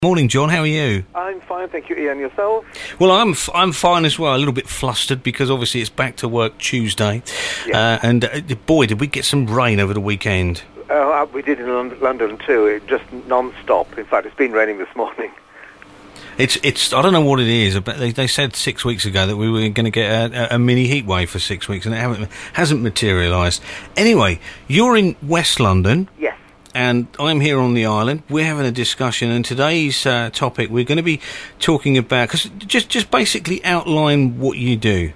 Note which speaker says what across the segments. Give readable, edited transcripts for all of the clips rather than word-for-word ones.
Speaker 1: Morning, John. How are you?
Speaker 2: I'm fine, thank you, Ian. Yourself?
Speaker 1: Well, I'm fine as well. A little bit flustered because obviously it's back to work Tuesday, and boy, did we get some rain over the weekend.
Speaker 2: We did in London too. It just non-stop. In fact, it's been raining this morning.
Speaker 1: It's I don't know what it is. But they said 6 weeks ago that we were going to get a mini heat wave for 6 weeks, and it hasn't materialised. Anyway, you're in West London.
Speaker 2: Yes.
Speaker 1: And I'm here on the island. We're having a discussion, and today's topic we're going to be talking about, because just basically outline what you do.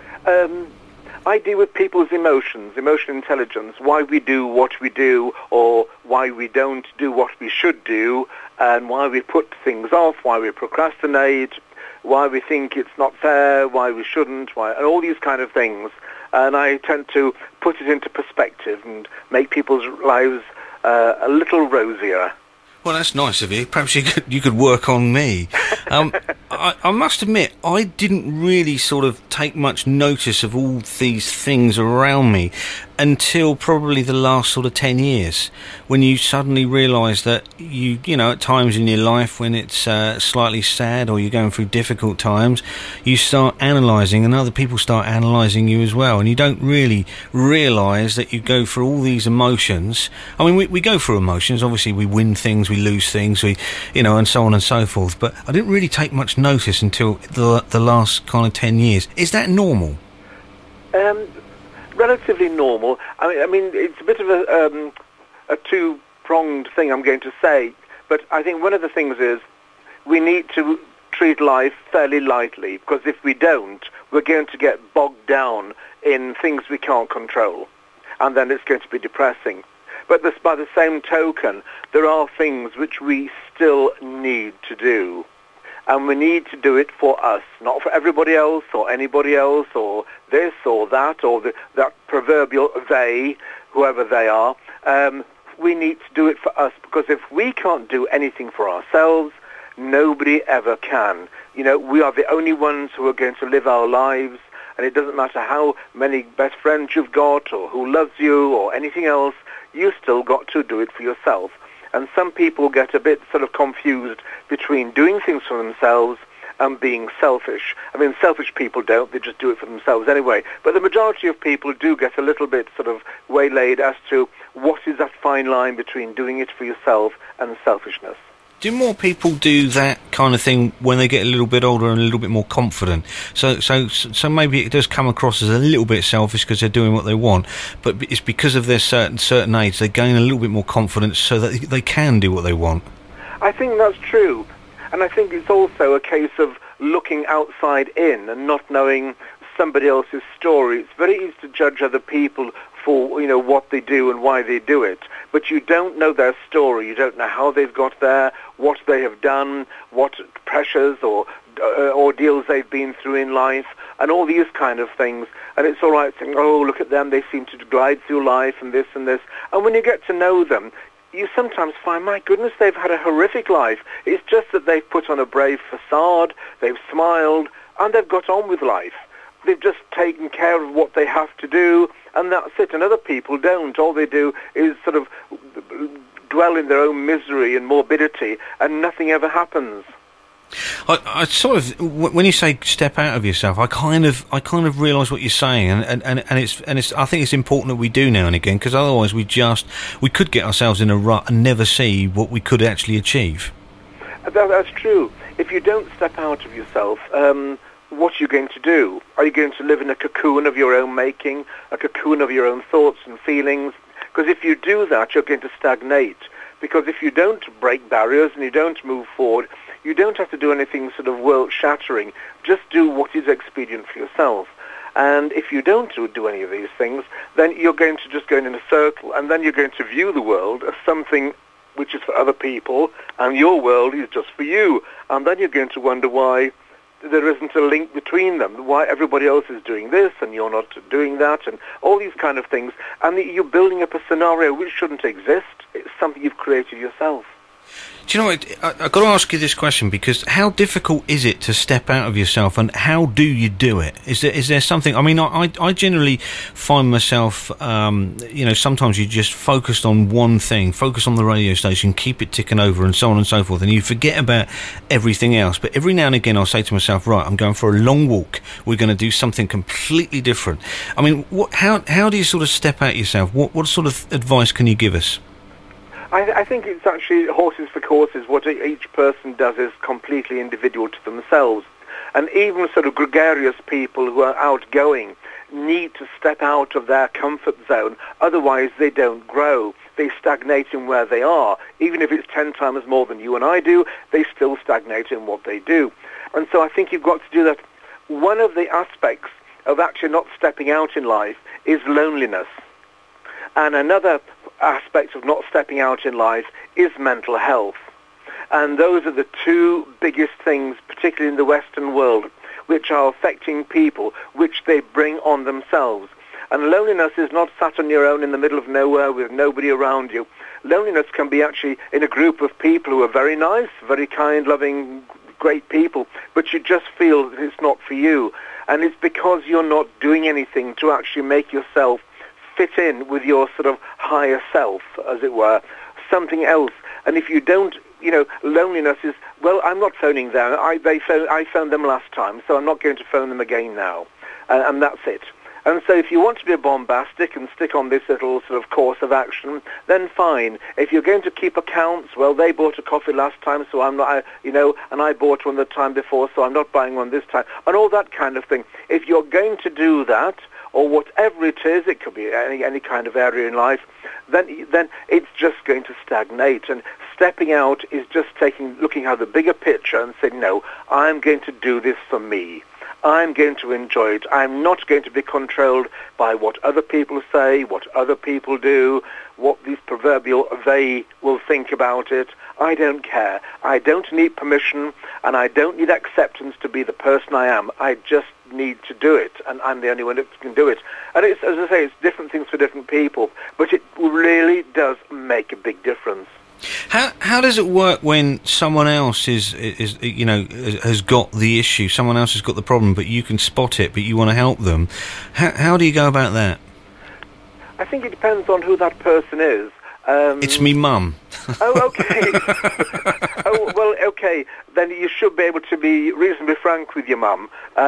Speaker 2: I deal with people's emotions, emotional intelligence, why we do what we do, or why we don't do what we should do, and why we put things off, why we procrastinate, why we think it's not fair, why we shouldn't, and all these kind of things. And I tend to put it into perspective and make people's lives a little rosier.
Speaker 1: Well, that's nice of you. Perhaps you could work on me. I must admit, I didn't really sort of take much notice of all these things around me until probably the last sort of 10 years, when you suddenly realise that you know, at times in your life when it's slightly sad or you're going through difficult times, you start analysing, and other people start analysing you as well, and you don't really realise that you go through all these emotions. I mean, we go through emotions. Obviously, we win things, we lose things, and so on and so forth. But I didn't really take much notice until the last kind of 10 years. Is that normal?
Speaker 2: Relatively normal. I mean, it's a bit of a two-pronged thing I'm going to say, but I think one of the things is we need to treat life fairly lightly, because if we don't, we're going to get bogged down in things we can't control, and then it's going to be depressing. But by the same token, there are things which we still need to do. And we need to do it for us, not for everybody else or anybody else or this or that or that proverbial they, whoever they are. We need to do it for us, because if we can't do anything for ourselves, nobody ever can. You know, we are the only ones who are going to live our lives, and it doesn't matter how many best friends you've got or who loves you or anything else, you still got to do it for yourself. And some people get a bit sort of confused between doing things for themselves and being selfish. I mean, selfish people don't, they just do it for themselves anyway. But the majority of people do get a little bit sort of waylaid as to what is that fine line between doing it for yourself and selfishness.
Speaker 1: Do more people do that kind of thing when they get a little bit older and a little bit more confident? So maybe it does come across as a little bit selfish because they're doing what they want, but it's because of their certain age they gain a little bit more confidence so that they can do what they want.
Speaker 2: I think that's true, and I think it's also a case of looking outside in and not knowing somebody else's story. It's very easy to judge other people for, you know, what they do and why they do it, but you don't know their story. You don't know how they've got there, what they have done, what pressures or ordeals they've been through in life, and all these kind of things. And it's all right saying, oh, look at them, they seem to glide through life and this and this. And when you get to know them, you sometimes find, my goodness, they've had a horrific life. It's just that they've put on a brave facade, they've smiled, and they've got on with life. They've just taken care of what they have to do, and that's it. And other people don't. All they do is sort of dwell in their own misery and morbidity, and nothing ever happens.
Speaker 1: I sort of, when you say step out of yourself, I kind of realise what you're saying, and it's I think it's important that we do now and again, because otherwise we could get ourselves in a rut and never see what we could actually achieve.
Speaker 2: That's true. If you don't step out of yourself, what are you going to do? Are you going to live in a cocoon of your own making, a cocoon of your own thoughts and feelings? Because if you do that, you're going to stagnate. Because if you don't break barriers and you don't move forward, you don't have to do anything sort of world-shattering. Just do what is expedient for yourself. And if you don't do any of these things, then you're going to just go in a circle, and then you're going to view the world as something which is for other people, and your world is just for you. And then you're going to wonder why there isn't a link between them, why everybody else is doing this and you're not doing that, and all these kind of things. And you're building up a scenario which shouldn't exist. It's something you've created yourself.
Speaker 1: Do you know what? I've got to ask you this question, because how difficult is it to step out of yourself, and how do you do it? Is there something? I mean, I generally find myself, sometimes you just focused on one thing, focus on the radio station, keep it ticking over, and so on and so forth, and you forget about everything else. But every now and again, I'll say to myself, right, I'm going for a long walk. We're going to do something completely different. I mean, how do you sort of step out yourself? What sort of advice can you give us?
Speaker 2: I think it's actually horses for courses. What each person does is completely individual to themselves. And even sort of gregarious people who are outgoing need to step out of their comfort zone. Otherwise, they don't grow. They stagnate in where they are. Even if it's 10 times more than you and I do, they still stagnate in what they do. And so I think you've got to do that. One of the aspects of actually not stepping out in life is loneliness. And another aspect of not stepping out in life is mental health. And those are the two biggest things, particularly in the Western world, which are affecting people, which they bring on themselves. And loneliness is not sat on your own in the middle of nowhere with nobody around you. Loneliness can be actually in a group of people who are very nice, very kind, loving, great people, but you just feel that it's not for you. And it's because you're not doing anything to actually make yourself fit in with your sort of higher self, as it were, something else. And if you don't, loneliness is, well, I'm not phoning them. I phoned them last time, so I'm not going to phone them again now. And that's it. And so if you want to be bombastic and stick on this little sort of course of action, then fine. If you're going to keep accounts, well, they bought a coffee last time, so I'm not, and I bought one the time before, so I'm not buying one this time, and all that kind of thing. If you're going to do that, or whatever it is, it could be any kind of area in life, then it's just going to stagnate. And stepping out is just looking at the bigger picture and saying, no, I'm going to do this for me. I'm going to enjoy it. I'm not going to be controlled by what other people say, what other people do, what these proverbial they will think about it. I don't care. I don't need permission, and I don't need acceptance to be the person I am. I just need to do it, and I'm the only one that can do it. And it's, as I say, it's different things for different people, but it really does make a big difference.
Speaker 1: How does it work when someone else is has got the issue, someone else has got the problem, but you can spot it, but you want to help them? How do you go about that? I
Speaker 2: think it depends on who that person is.
Speaker 1: It's me mum.
Speaker 2: Oh, okay. Oh, well, okay. Then you should be able to be reasonably frank with your mum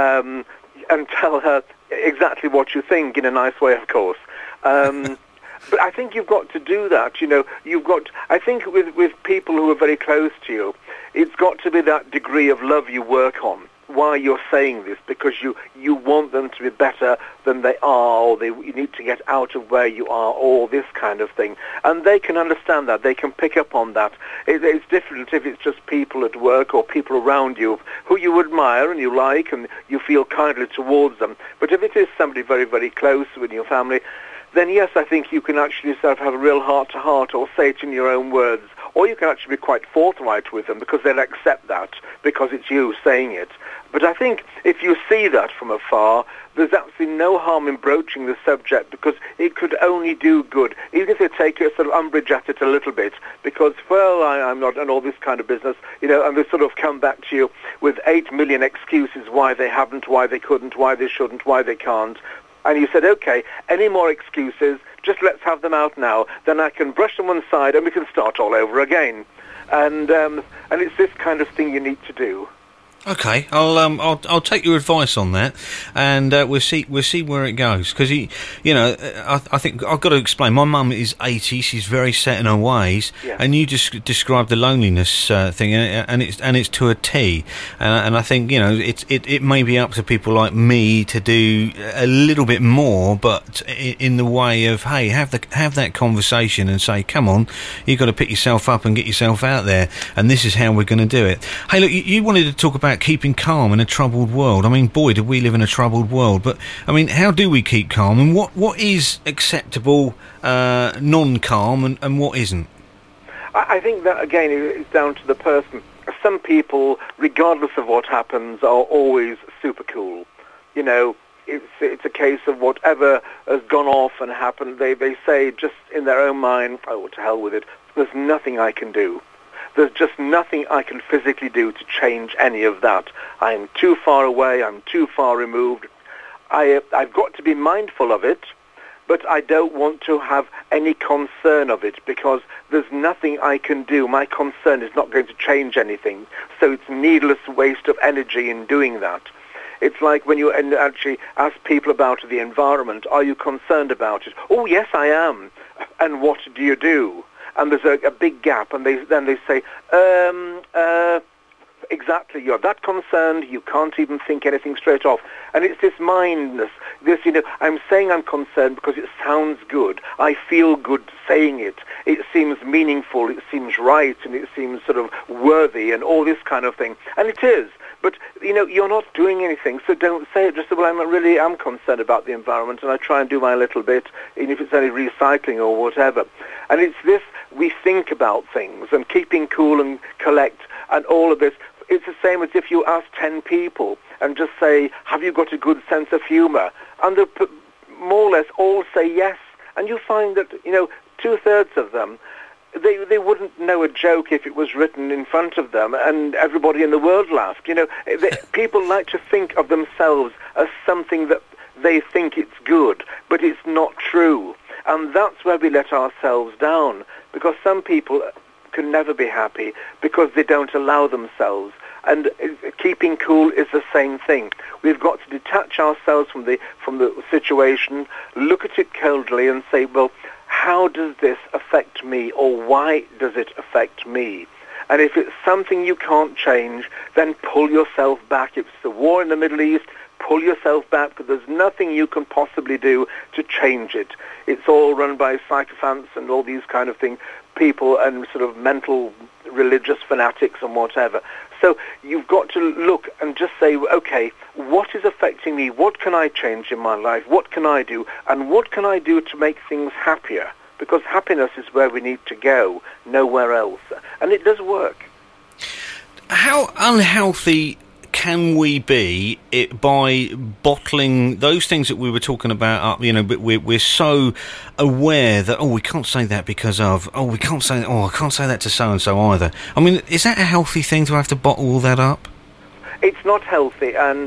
Speaker 2: and tell her exactly what you think in a nice way, of course. But I think you've got to do that. I think with people who are very close to you, it's got to be that degree of love you work on while you're saying this, because you want them to be better than they are, or you need to get out of where you are, or this kind of thing. And they can understand that. They can pick up on that. It's different if it's just people at work or people around you who you admire and you like and you feel kindly towards them. But if it is somebody very, very close in your family, then yes, I think you can actually sort of have a real heart-to-heart, or say it in your own words, or you can actually be quite forthright with them because they'll accept that because it's you saying it. But I think if you see that from afar, there's absolutely no harm in broaching the subject, because it could only do good, even if they take a sort of umbrage at it a little bit, because, well, I'm not, and all this kind of business, and they sort of come back to you with 8 million excuses why they haven't, why they couldn't, why they shouldn't, why they can't. And you said, okay, any more excuses, just let's have them out now. Then I can brush them one side and we can start all over again. And it's this kind of thing you need to do.
Speaker 1: Okay, I'll take your advice on that, and we'll see where it goes. Because I think I've got to explain. My mum is 80; she's very set in her ways,
Speaker 2: yeah.
Speaker 1: And you just described the loneliness thing, and it's to a T. And I think it may be up to people like me to do a little bit more, but in the way of, hey, have that conversation and say, come on, you've got to pick yourself up and get yourself out there, and this is how we're going to do it. Hey, look, you wanted to talk about keeping calm in a troubled world. I mean, boy, do we live in a troubled world. But I mean, how do we keep calm, and what is acceptable non-calm, and what isn't?
Speaker 2: I think that again is down to the person. Some people, regardless of what happens, are always super cool. It's a case of whatever has gone off and happened, they say just in their own mind, oh, to hell with it, there's nothing I can do. There's just nothing I can physically do to change any of that. I am too far away. I'm too far removed. I've got to be mindful of it, but I don't want to have any concern of it because there's nothing I can do. My concern is not going to change anything, so it's needless waste of energy in doing that. It's like when you actually ask people about the environment, are you concerned about it? Oh, yes, I am. And what do you do? And there's a big gap, and then they say, exactly, you're that concerned, you can't even think anything straight off. And it's this mindness, I'm saying I'm concerned because it sounds good. I feel good saying it. It seems meaningful, it seems right, and it seems sort of worthy and all this kind of thing. And it is. But, you're not doing anything, so don't say it. Just say, well, I am concerned about the environment, and I try and do my little bit, even if it's only recycling or whatever. And it's this, we think about things, and keeping cool and collect, and all of this. It's the same as if you ask 10 people and just say, have you got a good sense of humour? And they'll more or less all say yes. And you find that, 2/3 of them, they wouldn't know a joke if it was written in front of them and everybody in the world laughed. People like to think of themselves as something that they think it's good, but it's not true. And that's where we let ourselves down, because some people can never be happy because they don't allow themselves. And keeping cool is the same thing. We've got to detach ourselves from the situation, look at it coldly and say, well, how does this affect me, or why does it affect me? And if it's something you can't change, then pull yourself back. If it's the war in the Middle East, pull yourself back, because there's nothing you can possibly do to change it. It's all run by sycophants and all these kind of people and sort of mental religious fanatics and whatever. So you've got to look and just say, okay, what is affecting me? What can I change in my life? What can I do? And what can I do to make things happier? Because happiness is where we need to go, nowhere else. And it does work.
Speaker 1: How unhealthy can we be by bottling those things that we were talking about up, but we're so aware that, we can't say that because of, we can't say, I can't say that to so-and-so either. I mean, is that a healthy thing to have to bottle all that up?
Speaker 2: It's not healthy, and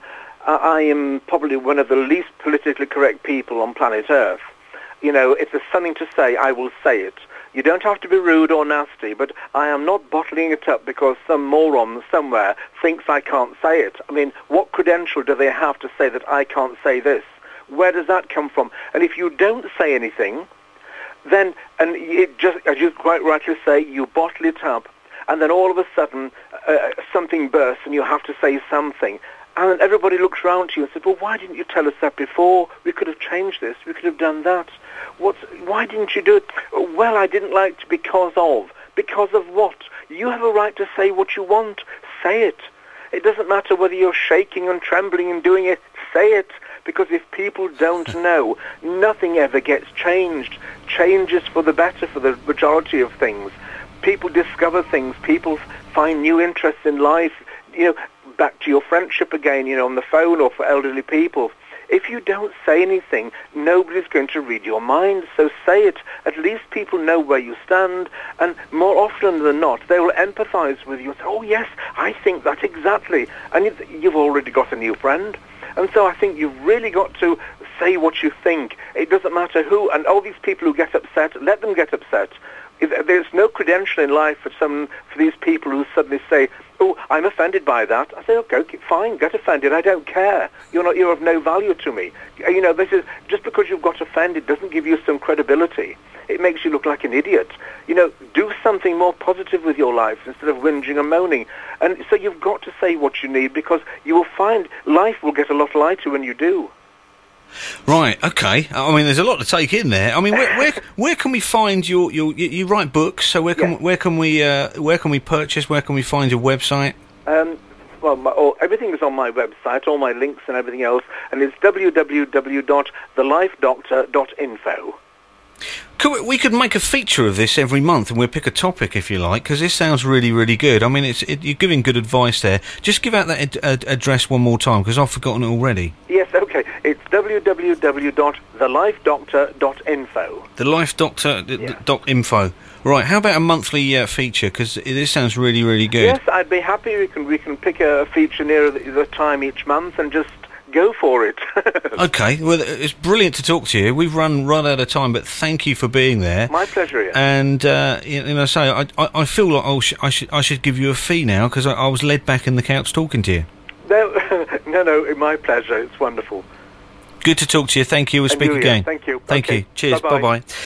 Speaker 2: I am probably one of the least politically correct people on planet Earth. If there's something to say, I will say it. You don't have to be rude or nasty, but I am not bottling it up because some moron somewhere thinks I can't say it. I mean, what credential do they have to say that I can't say this? Where does that come from? And if you don't say anything, then, and it just, as you quite rightly say, you bottle it up, and then all of a sudden something bursts and you have to say something. And everybody looks around to you and says, well, why didn't you tell us that before? We could have changed this. We could have done that. Why didn't you do it? Well, I didn't like to because of. Because of what? You have a right to say what you want. Say it. It doesn't matter whether you're shaking and trembling and doing it. Say it. Because if people don't know, nothing ever gets changed. Change is for the better for the majority of things. People discover things. People find new interests in life. Back to your friendship again, on the phone or for elderly people. If you don't say anything, nobody's going to read your mind, so say it. At least people know where you stand, and more often than not, they will empathize with you and say, oh yes, I think that exactly. And you've already got a new friend. And so I think you've really got to say what you think. It doesn't matter who, and all these people who get upset, let them get upset. There's no credential in life for these people who suddenly say, oh, I'm offended by that. I say, okay, fine, get offended. I don't care. You're of no value to me. This is just because you've got offended doesn't give you some credibility. It makes you look like an idiot. Do something more positive with your life instead of whinging and moaning. And so you've got to say what you need, because you will find life will get a lot lighter when you do.
Speaker 1: Right. Okay. I mean, there's a lot to take in there. I mean, where can we find you write books? So where can we purchase? Where can we find your website?
Speaker 2: Well, everything is on my website, all my links and everything else, and it's www.thelifedoctor.info.
Speaker 1: We could make a feature of this every month, and we'll pick a topic if you like, because this sounds really, really good. I mean, you're giving good advice there. Just give out that address one more time, because I've forgotten it already.
Speaker 2: Yes, okay. It's www.thelifedoctor.info.
Speaker 1: thelifedoctor.info. Right, how about a monthly feature? Because this sounds really, really good.
Speaker 2: Yes, I'd be happy. We can pick a feature near the time each month and just go for it.
Speaker 1: Okay, well, it's brilliant to talk to you. We've run out of time, but thank you for being there.
Speaker 2: My pleasure, Ian.
Speaker 1: And I feel like I should give you a fee now because I was led back in the couch talking to you.
Speaker 2: No, no, my pleasure. It's wonderful.
Speaker 1: Good to talk to you. Thank you. We'll speak again.
Speaker 2: Thank you.
Speaker 1: Thank you. Cheers.
Speaker 2: Bye-bye.
Speaker 1: Bye-bye.